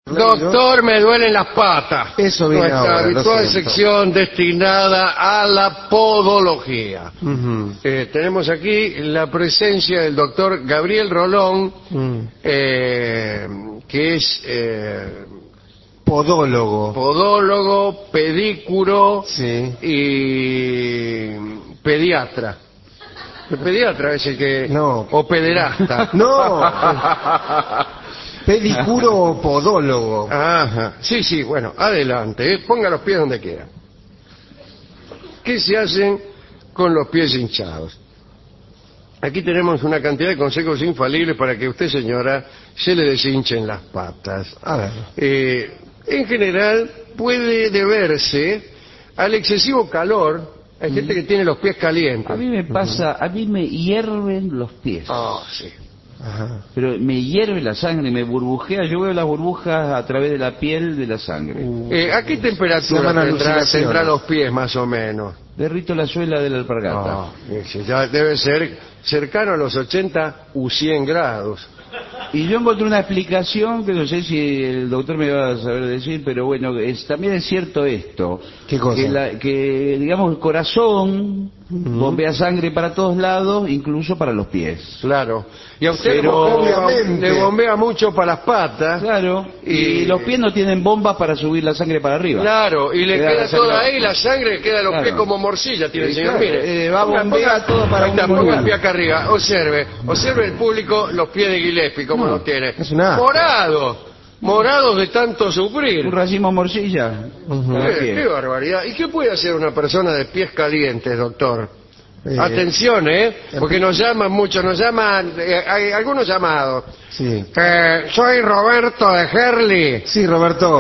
Doctor, me duelen las patas. Eso viene Nuestra ahora, lo habitual siento. sección destinada a la podología. Ujú. Tenemos aquí la presencia del doctor Gabriel Rolón, que es Podólogo. podólogo, pedícuro Sí. y pediatra. El pediatra es el que... No. O pederasta. No. Pedicuro o podólogo. Ajá. Sí, sí, bueno, adelante. Ponga los pies donde quiera. ¿Qué se hacen con los pies hinchados? Aquí tenemos una cantidad de consejos infalibles para que usted, señora, se le deshinchen las patas. A ver. En general, puede deberse al excesivo calor. Hay gente que tiene los pies calientes. A mí me pasa, a mí me hierven los pies. Ah, sí. Ajá. Pero me hierve la sangre, me burbujea. Yo veo las burbujas a través de la piel de la sangre. ¿A qué Se temperatura llaman tendrá alucinaciones. los pies, más o menos? Derrito la suela de la alpargata. Ah, ese ya debe ser cercano a los 80 u 100 grados. Y yo encontré una explicación que no sé si el doctor me va a saber decir, pero bueno, también es cierto esto. ¿Qué cosa? Que digamos, el corazón bombea sangre para todos lados, incluso para los pies. Claro. Y a usted Pero, obviamente, le bombea mucho para las patas. Claro. Y Y los pies no tienen bombas para subir la sangre para arriba. Claro, y le Queda queda la sangre- toda ahí, la sangre queda en los Claro. pies como morcilla, tiene el señor. Claro, Mire, va a bombear todo para ahí está, un ponga el lugar. pie acá arriba, observe el público los pies de Gillespie, cómo No, los tiene. es un asco. Morados de tanto sufrir. Un racimo morcilla. Cada pie. Qué barbaridad. ¿Y qué puede hacer una persona de pies calientes, doctor? Eh, Atención, porque nos llaman mucho, hay algunos llamados. Sí. Soy Roberto de Herli. Sí, Roberto.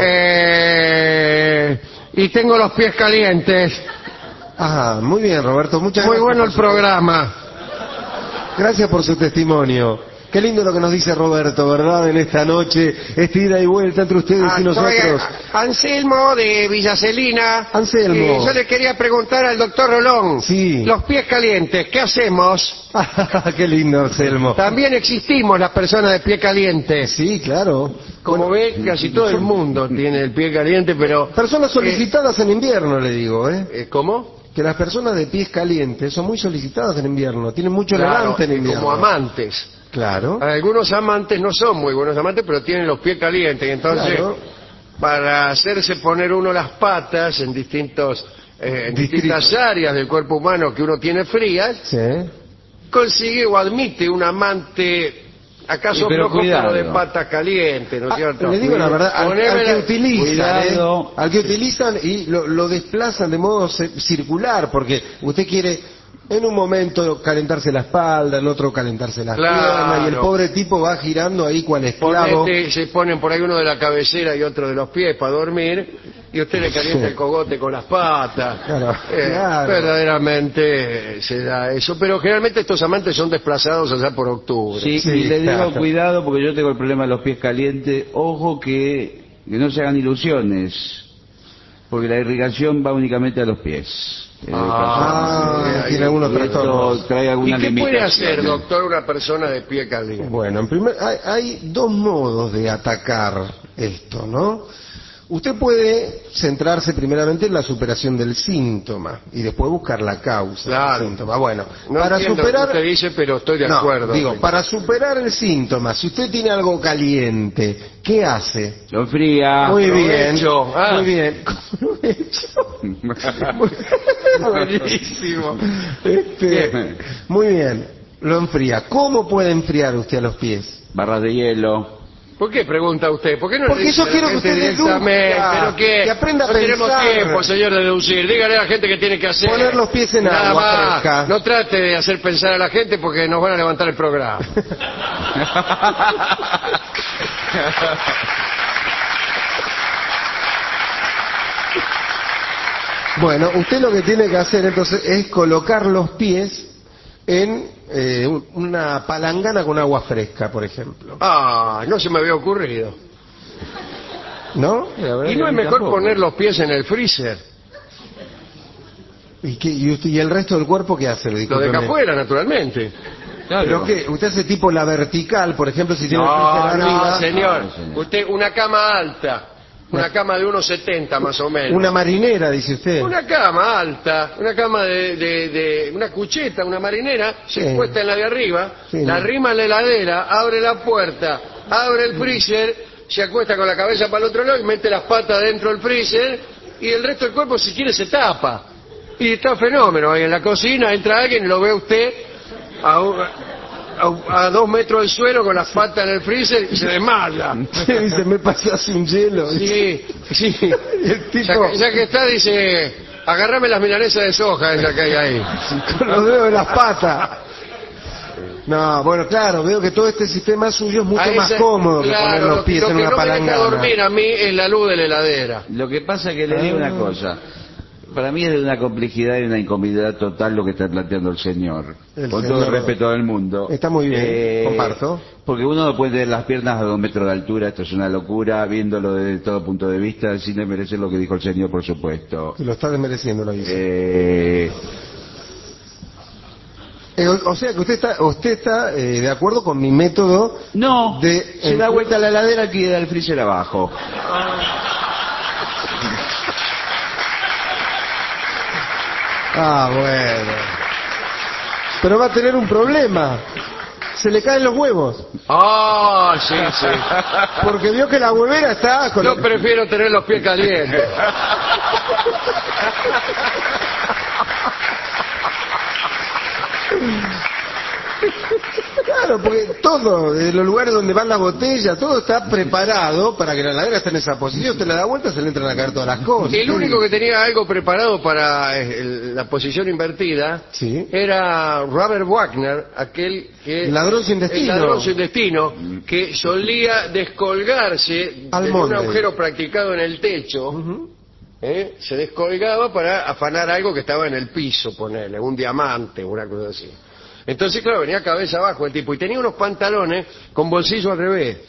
Y tengo los pies calientes. Ajá, muy bien, Roberto. Muchas Muy gracias. bueno el por su- programa. Gracias por su testimonio. Qué lindo lo que nos dice Roberto, ¿verdad? En esta noche, esta ida y vuelta entre ustedes y nosotros. Soy Anselmo de Villacelina. Anselmo. Yo le quería preguntar al doctor Rolón. Sí. Los pies calientes, ¿qué hacemos? Qué lindo, Anselmo. También existimos las personas de pie caliente. Sí, claro. Como ve, casi todo el mundo tiene el pie caliente, pero... Personas solicitadas en invierno, le digo, ¿eh? ¿Cómo? Que las personas de pies calientes son muy solicitadas en invierno. Tienen mucho Claro, levante en invierno. como amantes. Claro. Algunos amantes no son muy buenos amantes, pero tienen los pies calientes. Y entonces, Claro. para hacerse poner uno las patas en distintas áreas del cuerpo humano que uno tiene frías, Sí. consigue o admite un amante, acaso Sí, pero flojo, pero de cuidado. patas calientes, ¿no es cierto? Le digo la verdad, al que Ponémela- utilizan, Cuidado. al que utilizan y lo desplazan de modo circular, porque usted quiere en un momento calentarse la espalda, en otro calentarse las Claro. piernas, y el pobre tipo va girando ahí cual esclavo. Se ponen por ahí uno de la cabecera y otro de los pies para dormir, y usted le calienta el cogote con las patas. Claro, claro. Verdaderamente se da eso, pero generalmente estos amantes son desplazados allá por octubre. Sí, Sí, y le digo claro. cuidado porque yo tengo el problema de los pies calientes. Ojo que no se hagan ilusiones, porque la irrigación va únicamente a los pies. Tiene algunos Y esto trastornos. trae ¿Y alguna qué puede hacer, limitación. doctor, una persona de pie caliente? Bueno, hay dos modos de atacar esto, ¿no? Usted puede centrarse primeramente en la superación del síntoma y después buscar la causa Claro. del síntoma. Bueno, No para entiendo superar... lo que usted dice, pero estoy de No, acuerdo. digo, para superar el síntoma, si usted tiene algo caliente, ¿qué hace? Lo enfría. Muy bien, Provecho. Ah. muy bien. Buenísimo. Muy bien, lo enfría. ¿Cómo puede enfriar usted a los pies? Barras de hielo. ¿Por qué pregunta usted? ¿Por qué no le Porque dice yo a la quiero que gente usted directamente? deduzca, ¿Pero qué? que aprenda a no tenemos pensar. tiempo, señor, de deducir. Dígale a la gente que tiene que hacer. Poner los pies en Nada agua más. fresca. No trate de hacer pensar a la gente porque nos van a levantar el programa. Bueno, usted lo que tiene que hacer entonces es colocar los pies en una palangana con agua fresca, por ejemplo. Ah, no se me había ocurrido. ¿No? La verdad ¿Y que no a es mí mejor tampoco. poner los pies en el freezer? ¿Y el resto del cuerpo qué hace? Lo Discúlpeme. deja afuera, naturalmente. Claro. ¿Pero qué? ¿Usted hace tipo la vertical, por ejemplo, si tiene el No, freezer no, arriba? señor. No, señor. Usted, una cama alta. Una cama de 1,70 más o menos. Una marinera, dice usted. Una cama alta, una cama de una cucheta, una marinera, Sí. se puesta en la de arriba, Sí, la no. arrima en la heladera, abre la puerta, abre el freezer, se acuesta con la cabeza para el otro lado y mete las patas dentro del freezer y el resto del cuerpo si quiere se tapa. Y está fenómeno, ahí en la cocina entra alguien y lo ve usted a 2 metros del suelo con las patas en el freezer y se desmaya. Dice, me pasas un hielo. Sí, sí. Y el tipo, Ya que está, dice, agárrame las milanesas de soja esa que hay ahí. con los dedos de las patas. No, bueno, claro, veo que todo este sistema suyo es mucho A más esa- cómodo que claro, poner los pies lo en que una no me deja palangana. dormir a mí es la luz de la heladera. Lo que pasa es que le digo una cosa. Para mí es de una complejidad y una incomodidad total lo que está planteando el señor. El Con señor todo el respeto del mundo. está muy bien, comparto. Porque uno no puede tener las piernas a 2 metros de altura, esto es una locura, viéndolo desde todo punto de vista, sin desmerecer lo que dijo el señor, por supuesto. Lo está desmereciendo, lo dice. O sea que usted está de acuerdo con mi método No, de... se da vuelta a la heladera y queda el freezer abajo. Ah, bueno. Pero va a tener un problema. Se le caen los huevos. Ah, sí, sí. Porque vio que la huevera está con... Yo prefiero tener los pies calientes. Claro, porque todo, de los lugares donde van las botellas, todo está preparado para que la heladera esté en esa posición. Usted le da vuelta, se le entran a caer todas las cosas. El único que tenía algo preparado para la posición invertida Sí. era Robert Wagner, aquel que... El ladrón sin destino. El ladrón sin destino, que solía descolgarse Al de un molde. agujero practicado en el techo. Se descolgaba para afanar algo que estaba en el piso, ponerle un diamante, una cosa así. Entonces, claro, venía cabeza abajo el tipo y tenía unos pantalones con bolsillo al revés.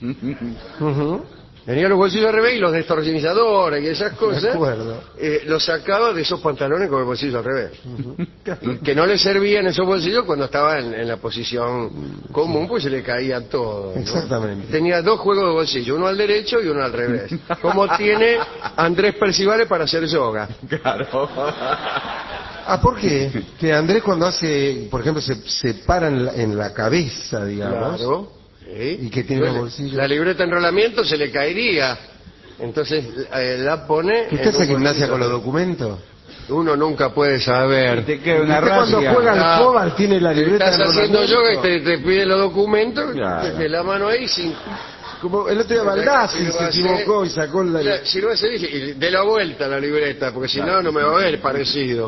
Tenía los bolsillos al revés y los destornilladores y esas cosas. De acuerdo. Los sacaba de esos pantalones con el bolsillo al revés. Que no le servían esos bolsillos cuando estaba en la posición común, pues se le caía todo, ¿no? Exactamente. Tenía 2 juegos de bolsillo, uno al derecho y uno al revés. Como tiene Andrés Percivale para hacer yoga. Claro. Ah, ¿por qué? Que Andrés cuando hace, por ejemplo, se para en la cabeza, digamos. Claro. Sí. ¿Y qué tiene los bolsillos? La libreta de enrolamiento se le caería. Entonces la pone... ¿Usted en hace un gimnasia bolsillo. con los documentos? Uno nunca puede saber. Te queda una ¿Usted cuando racia. juega al fútbol tiene la libreta Estás de haciendo enrolamiento? yoga y te pide los documentos, Claro. desde la mano ahí sin... Como el otro día Baldassi se equivocó y sacó la... Si lo hace, dice, y de la vuelta a la libreta, porque si no, no me va a ver parecido.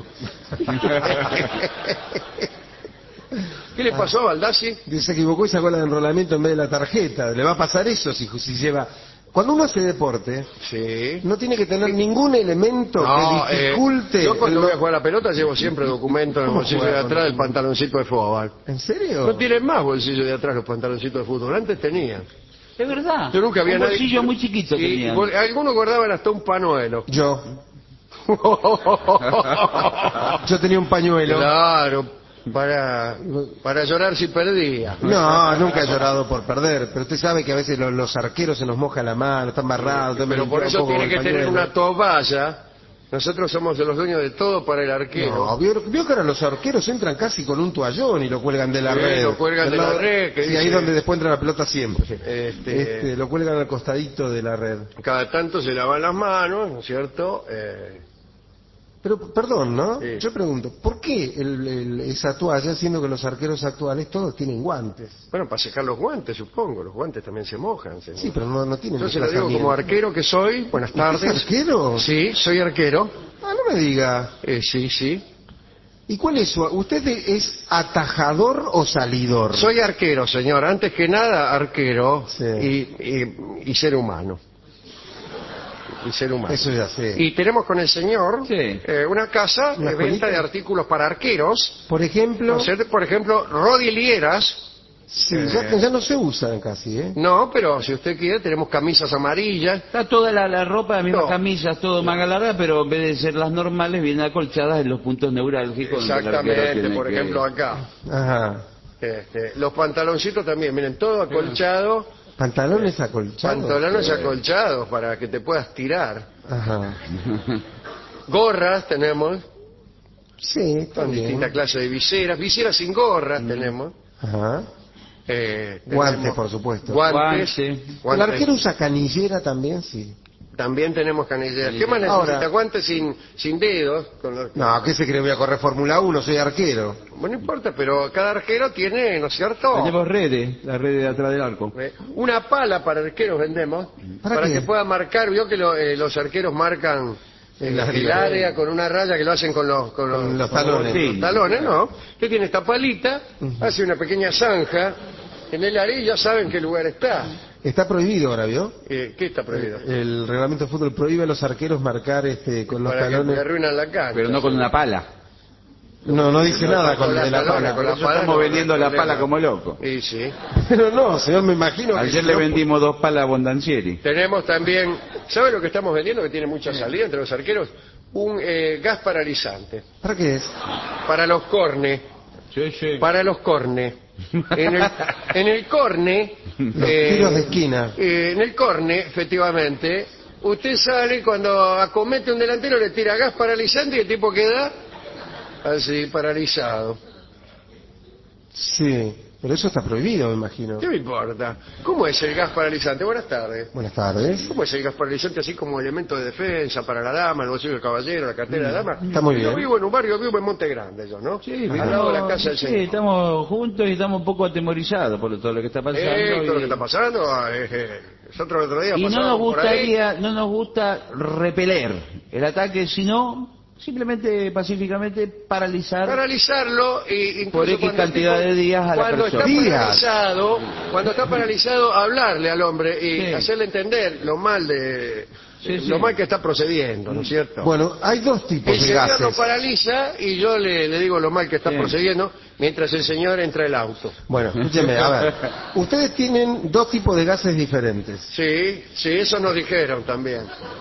¿Qué le pasó a Baldassi? Se equivocó y sacó la de enrolamiento en vez de la tarjeta. Le va a pasar eso si lleva... Cuando uno hace deporte, Sí. no tiene que tener ningún elemento que dificulte... yo cuando el- voy a jugar a la pelota llevo siempre documentos en el ¿Cómo bolsillo juega de con atrás del documentos? pantaloncito de fútbol. ¿En serio? No tienen más bolsillo de atrás los pantaloncitos de fútbol. Antes tenían. Es verdad. Yo nunca había un nadie... bolsillo muy chiquito Y tenía. algunos guardaban hasta un panuelo. Yo tenía un pañuelo. Claro, para llorar si perdía. No, nunca he llorado por perder, pero usted sabe que a veces los arqueros se nos moja la mano, están barrados. entonces me Pero por limpiaba eso un poco tiene con que el tener pañuelo. una toalla. Nosotros somos los dueños de todo para el arquero. No, vio que ahora los arqueros entran casi con un toallón y lo cuelgan de la Sí, red. lo cuelgan de la red, que Sí, dice- ahí donde después entra la pelota siempre. Este, Lo cuelgan al costadito de la red. Cada tanto se lavan las manos, ¿no es cierto? Pero, perdón, ¿no? Sí. Yo pregunto, ¿por qué esa toalla, siendo que los arqueros actuales todos tienen guantes? Bueno, para secar los guantes, supongo. Los guantes también se mojan. señor. Sí, pero no tienen Yo se lo digo como arquero que soy. Buenas tardes. ¿Es arquero? Sí, soy arquero. Ah, no me diga. Sí, sí. ¿Y cuál es su... ¿Usted es atajador o salidor? Soy arquero, señor. Antes que nada, arquero Sí. y ser humano. Y ser humano. Eso ya sé. Y tenemos con el señor Sí. una casa ¿Una de venta escuelita? de artículos para arqueros. Por ejemplo... ¿No es cierto? Por ejemplo, rodilleras. Sí, ya no se usan casi, ¿eh? No, pero si usted quiere, tenemos camisas amarillas. Está toda la ropa, las mismas No. camisas, todo manga larga, pero en vez de ser las normales, vienen acolchadas en los puntos neurálgicos. donde el arquero Exactamente, tiene por que- ejemplo, acá. Ajá. Los pantaloncitos también, miren, todo acolchado, Pantalones acolchados. pantalones acolchados para que te puedas tirar. Ajá. Gorras tenemos, Sí, está con bien. distintas clases de viseras, viseras sin gorras tenemos. Ajá. Tenemos Guantes, por supuesto. Guantes. Guante. ¿El guantes. arquero usa canillera también? Sí. También tenemos canilleras. ¿Qué más Ahora- necesita? Guantes sin dedos. No, ¿qué se cree? Voy a correr Fórmula 1, soy arquero. Bueno, no importa, pero cada arquero tiene, ¿no es cierto? Tenemos redes, la red de atrás del arco. Una pala para arqueros vendemos, ¿Para para qué? que pueda marcar. Vio que los arqueros marcan El el área. área con una raya que lo hacen con los los talones. Sí. los talones, ¿no? Que tiene esta palita, hace una pequeña zanja en el área y ya saben qué lugar está. Está prohibido ahora, ¿vio? ¿Qué está prohibido? El reglamento de fútbol prohíbe a los arqueros marcar con los Para que le talones. arruinan la cancha. Pero no con una pala. No, no dice nada con con de la las talones, pala. con la Por eso pala estamos no, vendiendo no hay la pala problema. como loco. Y sí. Pero no, señor, me imagino que Ayer si le no- vendimos 2 palas a Bondancieri. Tenemos también, ¿sabe lo que estamos vendiendo que tiene mucha salida entre los arqueros? Un gas paralizante. ¿Para qué es? Para los cornes. Sí, sí. Para los cornes. En el corne. Los tiros de esquina. En el corne, efectivamente, usted sale cuando acomete un delantero, le tira gas paralizante y el tipo queda así, paralizado. Sí, pero eso está prohibido, me imagino. ¿Qué me importa? ¿Cómo es el gas paralizante? Buenas tardes. Buenas tardes. ¿Cómo es el gas paralizante así como elemento de defensa para la dama, el bolsillo del caballero, la cartera de la dama? Está muy Yo bien. vivo en un barrio, vivo en Monte Grande, yo, ¿no? Sí, al lado de la casa del sí, señor. estamos juntos y estamos un poco atemorizados por todo lo que está pasando. Todo lo y- que está pasando, nosotros el otro día Y no pasábamos nos por ahí. gustaría, no nos gusta repeler el ataque, sino simplemente pacíficamente Paralizarlo y incluso Por X cuando el cantidad de días a la cuando persona. cuando está paralizado, hablarle al hombre y Sí. hacerle entender lo mal de Sí, sí. lo mal que está procediendo, ¿no es cierto? Bueno, hay dos tipos el de señor lo gases. paraliza y yo le digo lo mal que está Sí. procediendo mientras el señor entra al auto. Bueno, escúcheme, a ver. Ustedes tienen dos tipos de gases diferentes. Sí, eso nos dijeron también.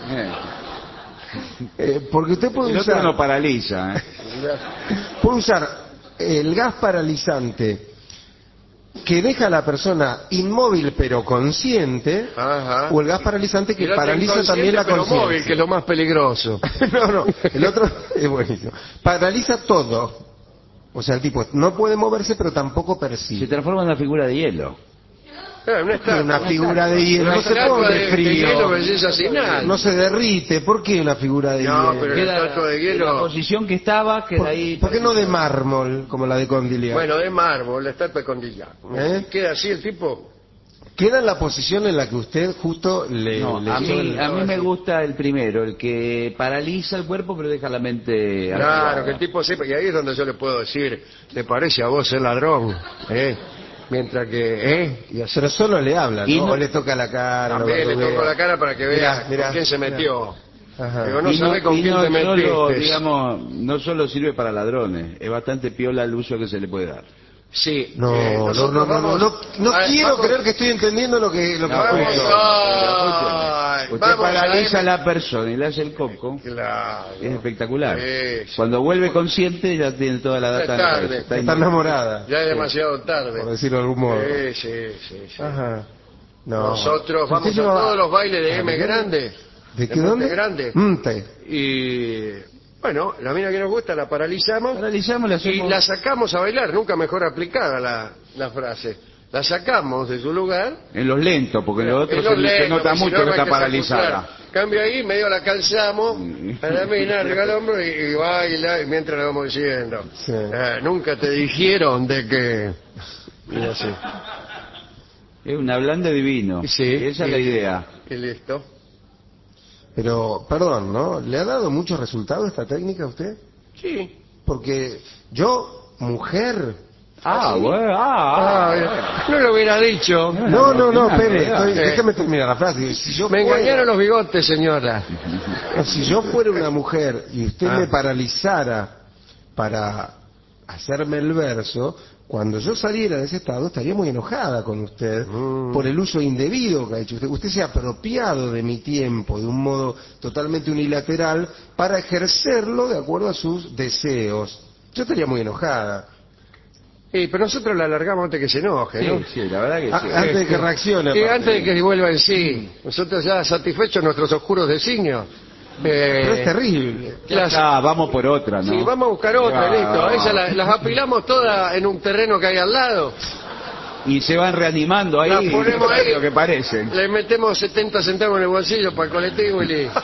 Porque usted puede El otro usar, no paraliza. puede usar el gas paralizante que deja a la persona inmóvil pero consciente, Ajá. o el gas paralizante Y que el otro paraliza también la inconsciente, pero móvil, conciencia. que es lo más peligroso. No, el otro es buenísimo. Paraliza todo. O sea, el tipo no puede moverse pero tampoco Se percibe. transforma en una figura de hielo. Una estatua. Una figura de hielo Una no se estatua pone de frío. hielo, belleza final. No se derrite. ¿Por qué una figura de No, hielo? pero- Queda estatua de en hielo. la posición que estaba, queda ahí. ¿Por qué no de mármol, como la de Condigliani? Bueno, de mármol, la estatua de Condillac. ¿Eh? Queda así el tipo. Queda en la posición en la que usted justo le... No, le a mí hizo- me gusta el primero, el que paraliza el cuerpo pero deja la mente Claro, activada. que el tipo sepa. Y ahí es donde yo le puedo decir, ¿te parece a vos ser ladrón? Mientras que, y así. Pero solo le habla, Y ¿no? no- O le toca la cara. También lo le bardea. toco la cara para que vea Mirá, con quién se mirá. metió. Ajá. Digo, no Y sabe con y quién no te metiste. solo, digamos, no solo sirve para ladrones, es bastante piola el uso que se le puede dar. Sí. No, nosotros no vamos- quiero vamos- creer que estoy entendiendo lo que Vamos escucho. Usted vamos paraliza a a la persona y le hace el coco, Claro. es espectacular. Sí, sí. Cuando vuelve consciente ya tiene toda la Ya data es en la tarde. cabeza. Está Está enamorada, Ya es demasiado tarde. por decirlo de algún modo. Sí. Ajá. No. Nosotros vamos a Usted llevaba- todos los bailes de M grande. ¿De qué Monte dónde? Grande. Monte. Y bueno, la mina que nos gusta la paralizamos Paralizamos, le y hacemos... la sacamos a bailar. Nunca mejor aplicada la frase. La sacamos de su lugar. En los lentos, porque en los otros Es lo se lento, nota porque si mucho no que hay está que paralizada. sacudir. Cambio ahí, medio la calzamos a la mina arriba del hombro y baila y mientras la vamos diciendo. Sí. Nunca te dijeron de que... Y así. Es un hablante divino. Sí. Esa es la idea. Y listo. Pero, perdón, ¿no? ¿Le ha dado mucho resultado esta técnica a usted? Sí. Porque yo, mujer... No lo hubiera dicho. No, espere, Eh. déjeme terminar la frase. Si yo Me fuera- engañaron los bigotes, señora. Si yo fuera una mujer y usted Ah. me paralizara para hacerme el verso, cuando yo saliera de ese estado estaría muy enojada con usted por el uso indebido que ha hecho usted. Usted se ha apropiado de mi tiempo de un modo totalmente unilateral para ejercerlo de acuerdo a sus deseos. Yo estaría muy enojada. Pero nosotros la alargamos antes que se enoje, ¿no? Sí, sí, la verdad que sí. Antes de que reaccione. Y aparte. antes de que vuelva en sí. Nosotros ya satisfechos nuestros oscuros designios. Pero es terrible. Ya está, vamos por otra, ¿no? Sí, vamos a buscar otra, Ya, listo. Esas las apilamos todas en un terreno que hay al lado. Y se van reanimando ahí. Las ponemos ahí. Lo que parecen. Le metemos 70 centavos en el bolsillo para el colectivo y listo.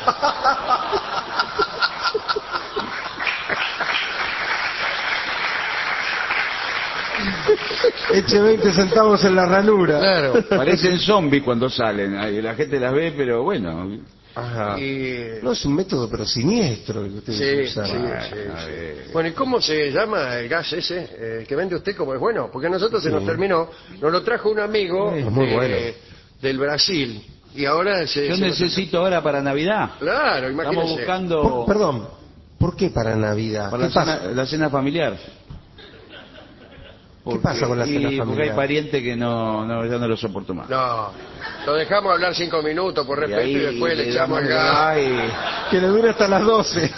Eche 20 centavos en la ranura. Claro. Parecen zombies cuando salen. Ahí la gente las ve, pero bueno. Ajá. Y... No es un método, pero siniestro el que ustedes Sí, usan. sí, sí. Bueno, ¿y cómo se llama el gas ese que vende usted como es bueno? Porque a nosotros se nos terminó, nos lo trajo un amigo Es muy bueno. del Brasil. Y ahora Yo necesito ahora para Navidad. Claro, Estamos imagínese. buscando Perdón, ¿por qué para Navidad? para ¿Qué pasa? la cena familiar. ¿Qué pasa con la cena Porque hay familiar? parientes que ya no lo soporto más. No, lo dejamos hablar 5 minutos por respeto y, ahí después le echamos el gas. gas. Que le dure hasta las 12.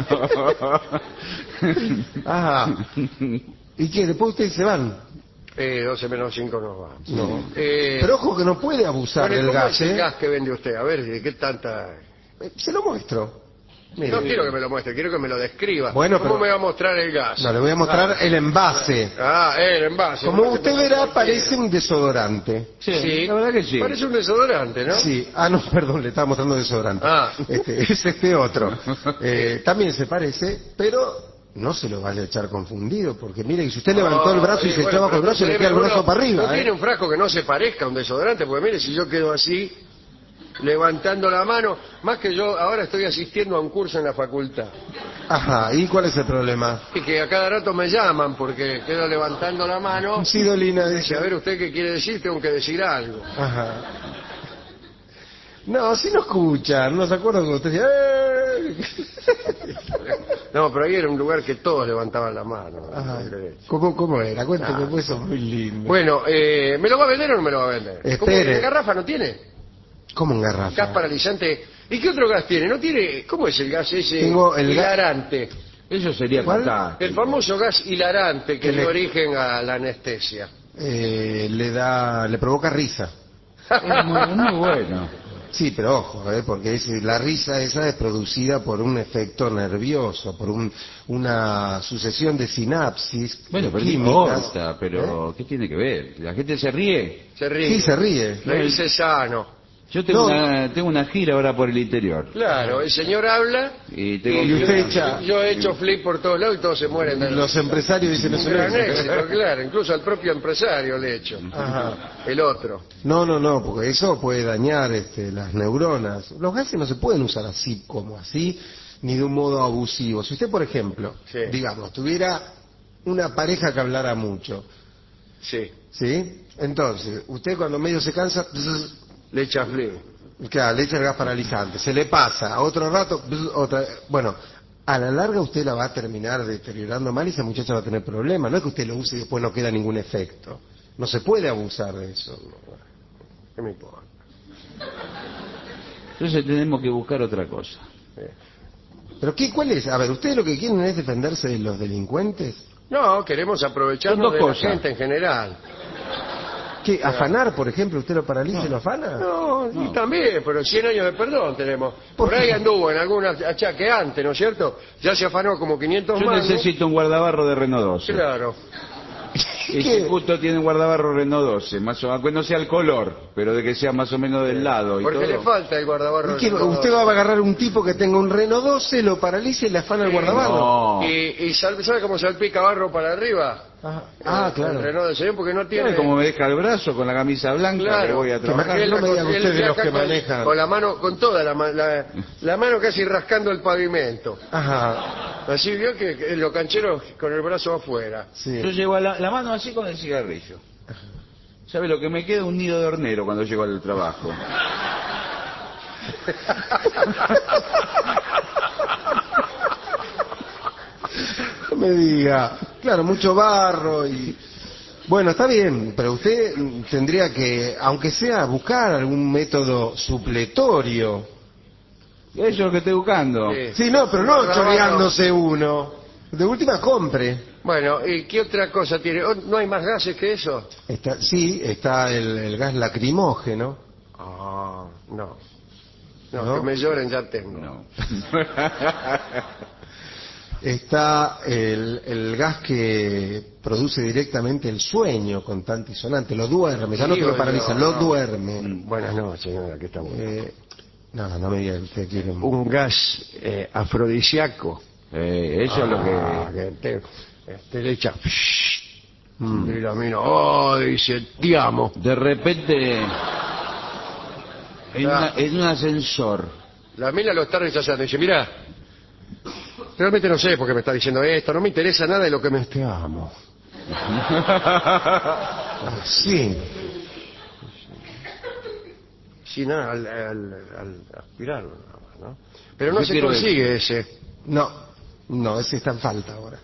Ajá. ¿Y qué? Después ustedes se van. 12 menos 5 nos vamos. No. Eh, Pero ojo que no puede abusar bueno, del ¿cómo gas, es el ¿eh? gas que vende usted? A ver, ¿de qué tanta...? Se lo muestro. Mire. No quiero que me lo muestre, quiero que me lo describa. Bueno, ¿Cómo pero- me va a mostrar el gas? No, le voy a mostrar el envase. El envase. Como Envase, usted pero verá, cualquiera. parece un desodorante. Sí, la verdad que sí. Parece un desodorante, ¿no? Sí. Ah, no, perdón, le estaba mostrando desodorante. Ah. Es este otro. También se parece, pero no se lo vaya a echar confundido, porque mire, que si usted levantó el brazo y se echó bajo el brazo, le queda el brazo para arriba. No tiene un frasco que no se parezca a un desodorante, porque mire, si yo quedo así, levantando la mano, más que yo ahora estoy asistiendo a un curso en la facultad. Ajá, ¿y cuál es el problema? Y que a cada rato me llaman porque quedo levantando la mano. Sí, Dolina, Dice, dice. a ver usted qué quiere decir, tengo que decir algo. Ajá. No, si no escuchan, no se acuerdan cuando usted decía... No, pero ahí era un lugar que todos levantaban la mano. Ajá. ¿Cómo era? Cuénteme, pues eso es muy lindo. Bueno, ¿me lo va a vender o no me lo va a vender? ¿Cómo, Espere. ¿en garrafa no tiene? ¿Cómo en garrafa? Gas paralizante. ¿Y qué otro gas tiene? ¿No tiene? ¿Cómo es el gas ese Tengo el gas- hilarante? Eso sería ¿Cuál? fantástico. El famoso gas hilarante que Que dio le- origen a la anestesia. Le provoca risa. Es muy bueno. Sí, pero ojo, porque la risa esa es producida por un efecto nervioso, por una sucesión de sinapsis Bueno, pero no químicas. importa, pero ¿qué tiene que ver? La gente se ríe. Se ríe. Sí, se ríe. Reírse sano. Yo tengo, No. tengo una gira ahora por el interior. Claro, el señor habla Y tengo Y que- usted echa... yo he hecho flip por todos lados y todos se mueren de Los empresarios dicen un eso. gran éxito, claro. Incluso al propio empresario le he hecho. Ajá. El otro. No, porque eso puede dañar las neuronas. Los gases no se pueden usar así como así, ni de un modo abusivo. Si usted, por ejemplo, Sí. digamos, tuviera una pareja que hablara mucho, Sí. ¿sí? Entonces, usted cuando medio se cansa, Le echa flip. claro, le echa el gas paralizante, se le pasa, a otro rato, otra, bueno, a la larga usted la va a terminar deteriorando mal y esa muchacha va a tener problemas. No es que usted lo use y después no queda ningún efecto. No se puede abusar de eso. ¿Qué me importa? Entonces tenemos que buscar otra cosa. ¿Pero cuál es? A ver, ¿ustedes lo que quieren es defenderse de los delincuentes? No, queremos aprovecharnos Son dos de cosas. la gente en general. ¿Qué? ¿Afanar, por ejemplo? ¿Usted lo paraliza y lo afana? No, y también, pero 100 años de perdón tenemos. Por ahí anduvo en algún achaque antes, ¿no es cierto? Ya se afanó como 500 Yo mangos. necesito un guardabarro de Renault 12. Claro. Y ¿Qué? si justo tiene un guardabarro Renault 12, aunque no sea el color, pero de que sea más o menos del lado y Porque todo. le falta el guardabarro. ¿Y qué? ¿Usted va a agarrar un tipo que tenga un Renault 12, lo paraliza y le afana el guardabarro? No. Y ¿sabe cómo salpica barro para arriba? Ah, El claro. Renault del señor porque no tiene... ¿Sabe cómo me deja el brazo con la camisa blanca Claro. que voy a Que trabajar? no me digan Él ustedes viaja los que con- manejan. Con la mano, con toda la mano casi rascando el pavimento. Ajá, Así vio que los cancheros con el brazo afuera. sí. Yo llevo la mano así con el cigarrillo. ¿Sabe lo que me queda? Un nido de hornero cuando llego al trabajo. No me diga. Claro, mucho barro y... Bueno, está bien, pero usted tendría que, aunque sea, buscar algún método supletorio. Eso es lo que estoy buscando. Sí. Sí, no, pero no Guardabarro. chorreándose uno. De última compre. Bueno, ¿y qué otra cosa tiene? ¿No hay más gases que eso? Sí, está el gas lacrimógeno. Ah, no. No, ¿No? que me lloren ya tengo. No. Está el gas que produce directamente el sueño constante y sonante. Lo duerme, ya no te lo Digo paraliza, yo, lo no. duerme. Buenas noches, señora, que está bueno. No me diga que usted quiere... Un gas afrodisíaco. Eso es lo Que te le echa... Y la mina, oh, dice, te amo. De repente, en un ascensor. La mina lo está rechazando. Dice, mira, realmente no sé por qué me está diciendo esto. No me interesa nada de lo que me... Te amo. Sí. Sí, nada, al aspirarlo, nada más, ¿no? Pero no Yo se quiero consigue ese. No, ese está en falta ahora.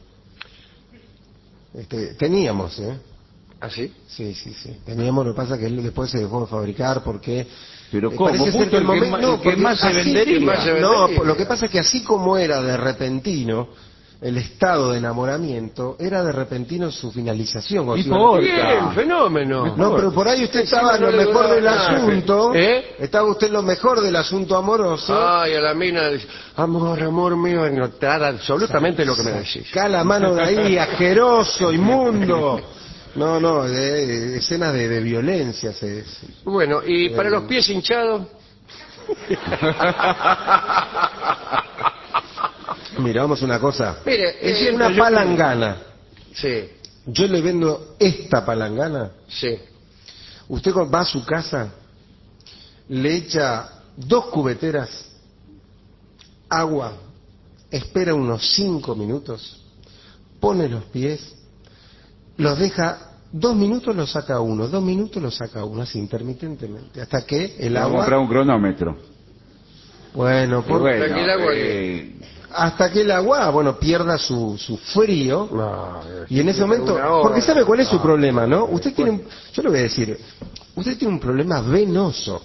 Teníamos, ¿Ah, sí? Sí. Teníamos, lo que pasa es que él después se dejó de fabricar porque... Pero ¿cómo? parece ser Justo el que momento- más- no, el que porque más se así- vendería. que más se No, vendería. lo que pasa es que así como era de repentino el estado de enamoramiento, era de repentino su finalización. o Y sea, por- Bien, fenómeno. No, pero por ahí usted estaba en Encima lo no le mejor duraba del nada. asunto. ¿Eh? Estaba usted en lo mejor del asunto amoroso. Ay, a la mina dice, amor mío, no te da absolutamente lo que me decís. Sacá la mano de ahí, asqueroso, inmundo. No, escenas de violencia. Bueno, ¿y para los pies hinchados? Mira, vamos a una cosa. Mire, Es una palangana. Sí, Yo le vendo esta palangana. sí. Usted va a su casa, le echa 2 cubeteras, agua, espera unos 5 minutos, pone los pies, los deja 2 minutos, los saca uno, 2 minutos, los saca uno, así intermitentemente, hasta que el Vamos a comprar agua... un cronómetro. Bueno, Y bueno, Hasta que el agua hasta que el agua, bueno, pierda su frío. No, Y en ese momento, una hora. porque ¿sabe cuál es su problema, no? Usted tiene, yo le voy a decir, usted tiene un problema venoso.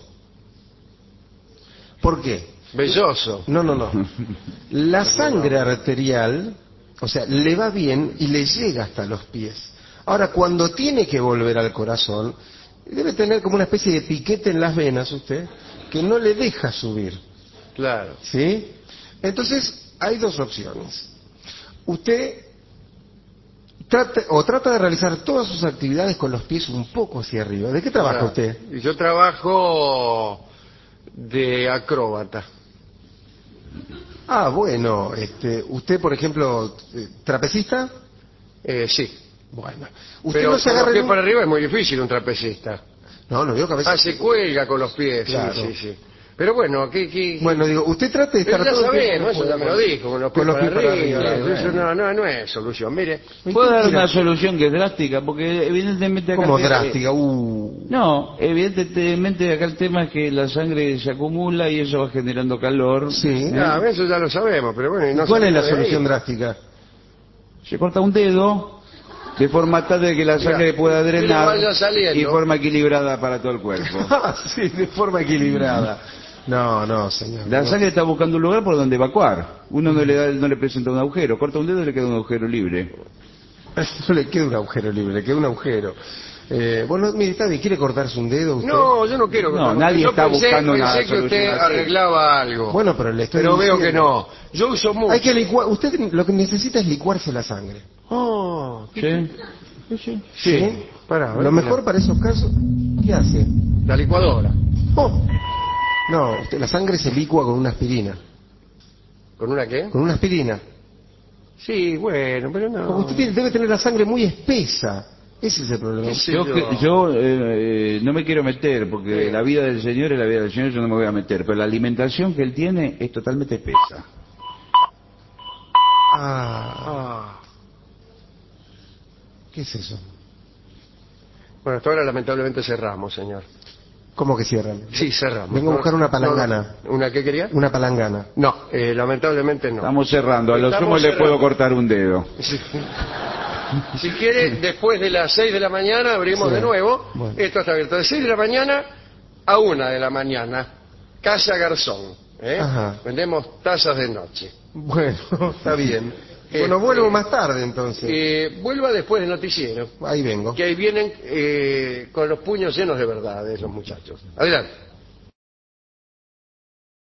¿Por qué? Belloso. No. La sangre arterial, o sea, le va bien y le llega hasta los pies. Ahora, cuando tiene que volver al corazón, debe tener como una especie de piquete en las venas usted, que no le deja subir. Claro. ¿Sí? Entonces, hay 2 opciones. Usted trata de realizar todas sus actividades con los pies un poco hacia arriba. ¿De qué trabaja Claro. usted? Y yo trabajo de acróbata. Ah, bueno, usted, por ejemplo, trapecista. Sí. Bueno, usted Pero no se con los agarra pies en un... para arriba es muy difícil un trapecista. No veo que a veces... Ah, se cuelga con los pies, Claro. sí. Pero bueno, ¿qué? Bueno, digo, usted trate de Pero estar ya todo el tiempo sabemos, eso ya me lo dijo, con los pies para arriba. claro. Eso no es solución. Mire, ¿Puedo dar Mira, una solución que es drástica? Porque evidentemente acá... como drástica, No, evidentemente acá el tema es que la sangre se acumula y eso va generando calor. Sí. eso ya lo sabemos, pero bueno. y no ¿Cuál es la salimos de ahí. solución drástica? Se corta un dedo de forma tal de que la sangre pueda que le drenar vaya saliendo. y forma equilibrada para todo el cuerpo. Sí, de forma equilibrada. No, señor. La no. sangre está buscando un lugar por donde evacuar. Uno no le presenta un agujero, corta un dedo y le queda un agujero libre. No le queda un agujero libre, le queda un agujero. Bueno, mire, está bien, ¿quiere cortarse un dedo usted? No, yo no quiero. No, nadie yo está buscando pensé una que usted solución así. arreglaba algo. Bueno, pero le estoy pero veo que diciendo. no. Yo uso mucho. Hay que licuar, usted lo que necesita es licuarse la sangre. Oh, ¿Sí? sí. Pará, Lo mejor para esos casos, ¿qué hace? la licuadora. Oh. No, la sangre se licua con una aspirina. ¿Con una qué? Con una aspirina. Sí, bueno, pero no. Porque usted debe tener la sangre muy espesa. Ese es el problema. Sí, Yo no me quiero meter, porque Sí. la vida del Señor es la vida del Señor, yo no me voy a meter, pero la alimentación que Él tiene es totalmente espesa. Ah. ¿Qué es eso? Bueno, hasta ahora lamentablemente cerramos, señor. ¿Cómo que cierran? Sí, cerramos. Vengo a buscar una palangana. No. ¿Una qué quería? Una palangana. No, lamentablemente no. Estamos cerrando, a lo Estamos sumo le cerrando. puedo cortar un dedo. Si quiere, después de las 6 de la mañana abrimos Sí. de nuevo. Bueno. Esto está abierto de 6 de la mañana a 1 de la mañana. Casa Garzón. Ajá. Vendemos tazas de noche. Bueno, está bien. Bueno, vuelvo más tarde entonces. Vuelva después del noticiero, Ahí vengo. que ahí vienen con los puños llenos de verdad esos muchachos. Adelante.